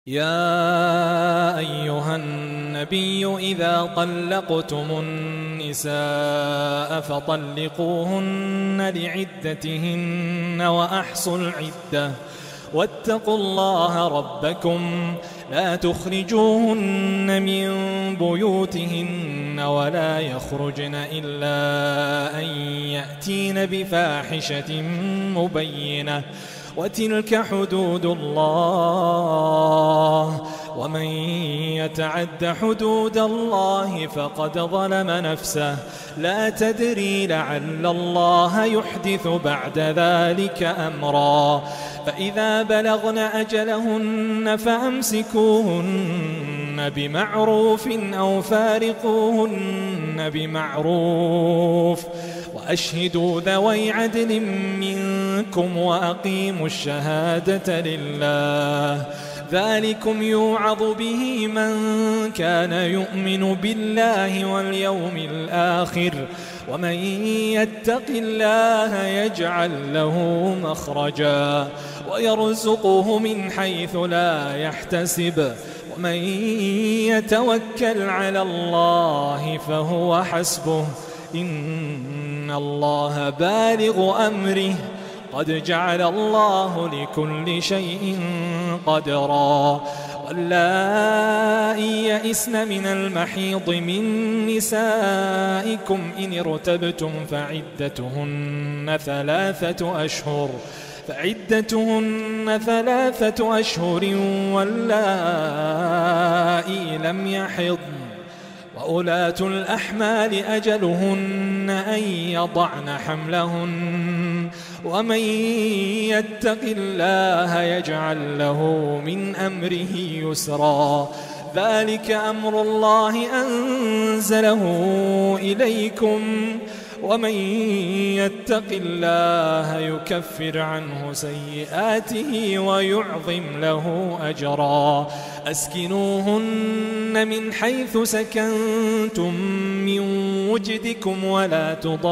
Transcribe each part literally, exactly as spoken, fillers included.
يا أيها النبي إذا طلقتم النساء فطلقوهن لعدتهن وأحصوا العدة واتقوا الله ربكم لا تخرجوهن من بيوتهن ولا يخرجن إلا أن يأتين بفاحشة مبينة وتلك حدود الله ومن يتعد حدود الله فقد ظلم نفسه لا تدري لعل الله يحدث بعد ذلك أمرا فإذا بلغن أجلهن فأمسكوهن بمعروف أو فارقوهن بمعروف وأشهدوا ذوي عدل منكم وأقيموا الشهادة لله ذلكم يوعظ به من كان يؤمن بالله واليوم الآخر ومن يتق الله يجعل له مخرجا ويرزقه من حيث لا يحتسب ومن يتوكل على الله فهو حسبه إن الله بالغ أمره قد جعل الله لكل شيء قدرا واللائي يئسن من المحيض من نسائكم إن ارتبتم فعدتهن ثلاثة أشهر فعدتهن ثلاثة أشهر واللائي لم يحضن وأولاة الأحمال أجلهن أن يضعن حملهن ومن يتق الله يجعل له من أمره يسرا ذلك أمر الله أنزله إليكم ومن يتق الله يكفر عنه سيئاته ويعظم له أجرا أسكنوهن من حيث سكنتم من وجدكم ولا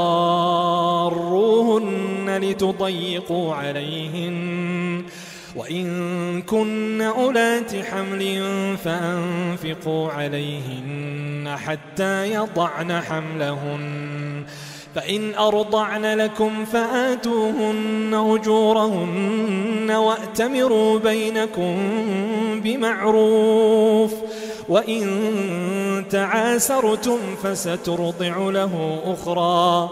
تضاروهن لتضيقوا عليهن وإن كن أولات حمل فأنفقوا عليهن حتى يضعن حملهن فإن أرضعن لكم فآتوهن أجورهن وأتمروا بينكم بمعروف وإن تعاسرتم فسترضع له أخرى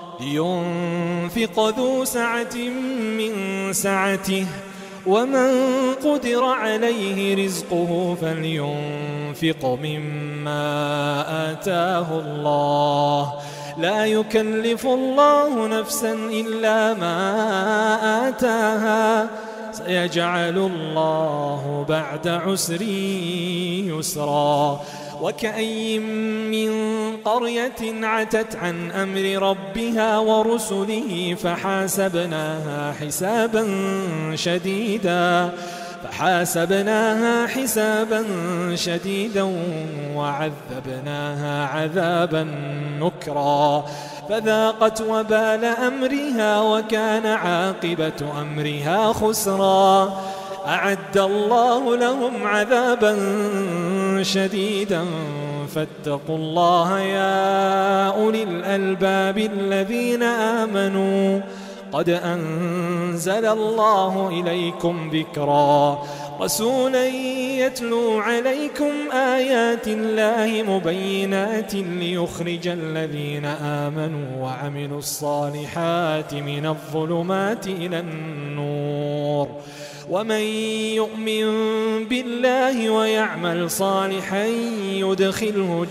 لينفق ذو سعة من سعته ومن قدر عليه رزقه فلينفق مما آتاه الله لا يكلف الله نفسا إلا ما آتاها سيجعل الله بعد عسر يسرا وكأي من قرية عتت عن أمر ربها ورسله فحاسبناها حسابا شديدا فحاسبناها حسابا شديدا وعذبناها عذابا نكرا فذاقت وبال أمرها وكان عاقبة أمرها خسرا أعد الله لهم عذابا شديدا فاتقوا الله يا أولي الألباب الذين آمنوا قد أنزل الله إليكم ذكرا رسولا يتلو عليكم آيات الله مبينات ليخرج الذين آمنوا وعملوا الصالحات من الظلمات إلى النور ومن يؤمن بالله ويعمل صالحا يدخله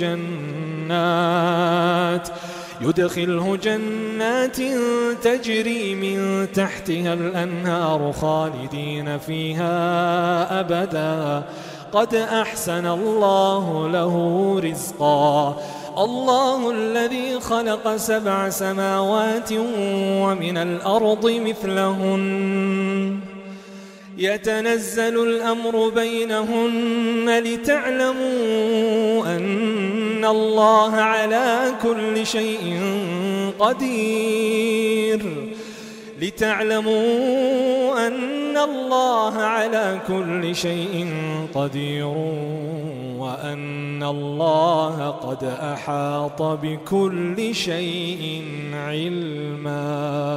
جنات يدخله جنات تجري من تحتها الأنهار خالدين فيها أبدا قد أحسن الله له رزقا الله الذي خلق سبع سماوات ومن الأرض مثلهن يتنزل الأمر بينهن لتعلموا أن الله على كل شيء قدير لتعلموا أن الله على كل شيء قدير وأن الله قد أحاط بكل شيء علما.